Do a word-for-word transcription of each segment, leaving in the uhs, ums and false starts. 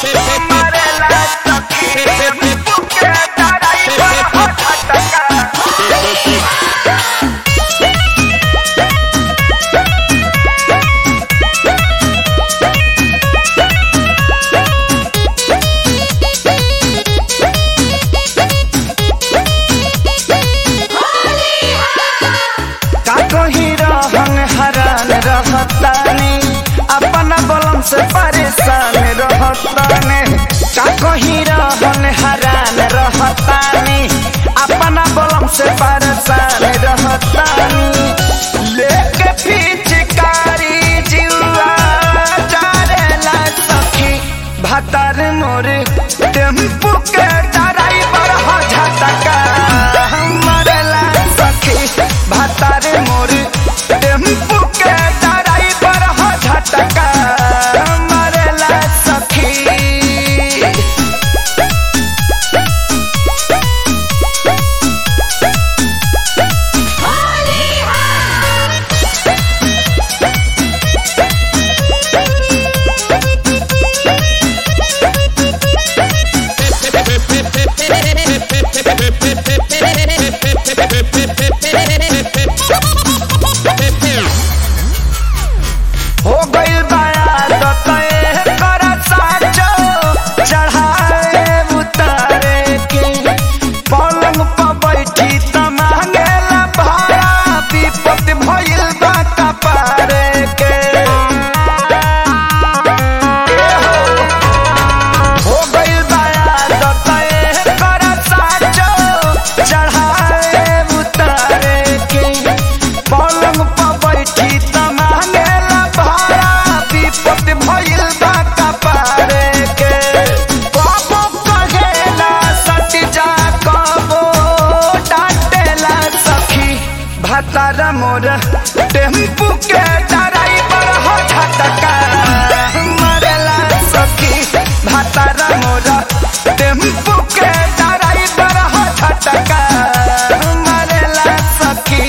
अपना बलम से परेशान रहताने का कहीं रहन हरान रहतानी अपना बलम से परेशान रहतानी लेके पिचकारी जीवा जारेला सखी भातार मोरे टेम्पू के ड्राइवर हो झटका मरेला सखी भातार मोरे टेम्पू के ड्राइवर हो झटका मरेला सखी। हो गइल बाया दतए कर साचो चढ़ाए उतारे के पलंग पर बैठी त मांगेला भाड़ा विपत भइल बा कपारे के हो गइल बाया दतए कर साचो चढ़ाए उतारे के पलंग पर बैठी त मांगेला विपत भइल बा कपारे के कबो कहेला सट जा कबो डांटेला सखी भातार मोर टेम्पू के ड्राइवर हो झटका मरेला सखी भातार मोर टेम्पू के ड्राइवर हो झटका मरेला सखी।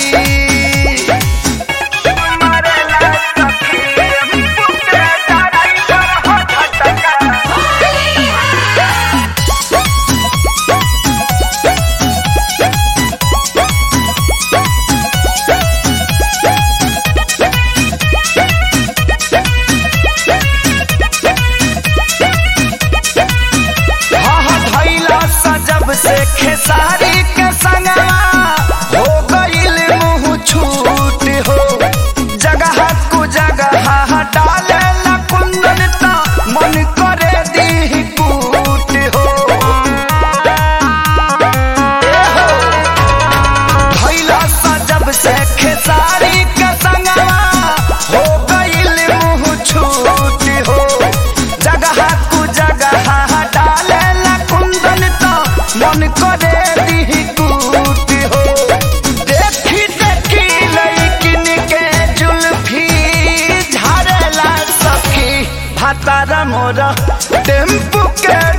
से खेसारी के संगवा हो गइल मुँह छूट हो जगह को जगह डाले ला कुंदन ता मन करे दी कूट हो भइला सजब से खेसारी के संगवा हो गइल मुँह छूट हो जगह को जगह डाले ला कुंदन ता मन करे दी कूट हो देखी देखी लइकिन के जुल्फी झारेला सखी भातार मोर टेम्पू के